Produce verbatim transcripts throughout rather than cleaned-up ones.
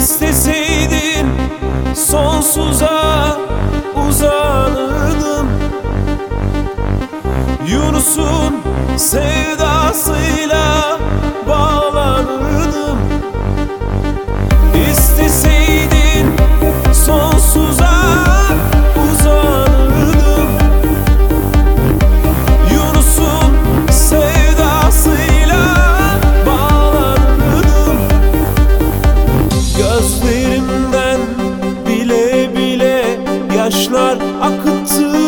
İsteseydin sonsuza uzanırdım. Yunus'un sevdasıyla bağlanırdım. İsteseydin sonsuza uzanırdım. Yunus'un sevdasıyla bağlanırdım. Gözlerimden bile bile yaşlar akıttım.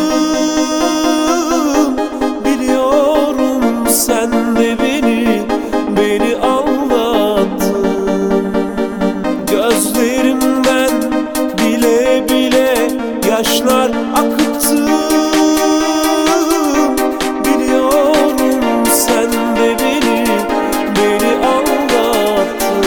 Biliyorum sen de beni, beni aldattın. Gözlerimden bile bile yaşlar akıttım. Biliyorum sen de beni, beni aldattın.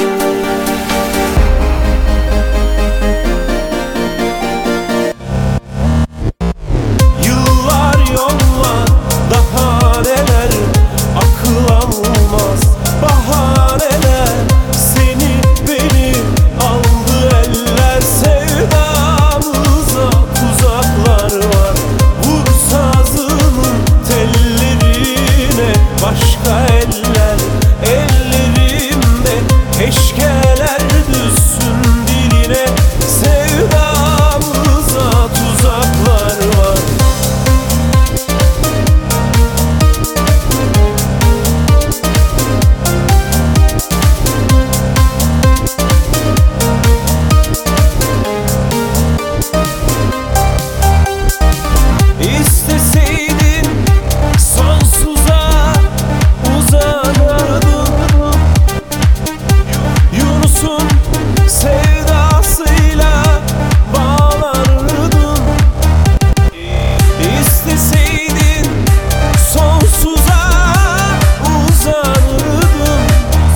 Yıllar yollar, daha neler, akıl almaz bahaneler. Seni beni aldı eller, sevdamıza tuzaklar var. Vur sazının tellerine başka eller, ellerimde keşkeler düşsün diline. Sevdamıza tuzaklar var. İsteseydin sonsuza uzanırdım. Yunus'un sevdasıyla bağlanırdım. İsteseydin sonsuza uzanırdım.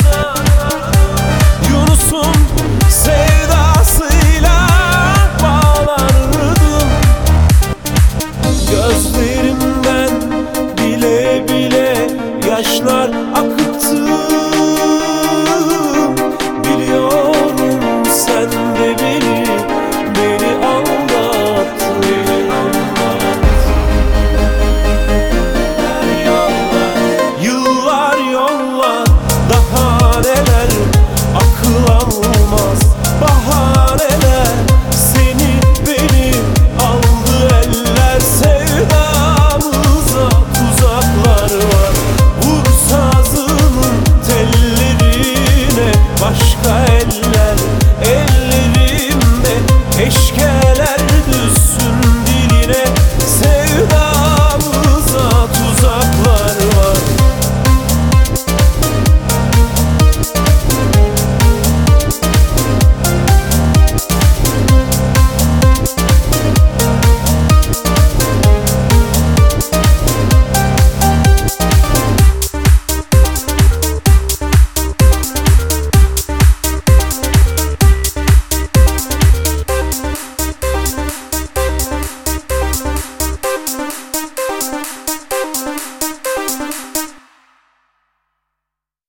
Yunus'un sevdasıyla bağlanırdım. Gözlerimden bile bile yaşlar akıttı.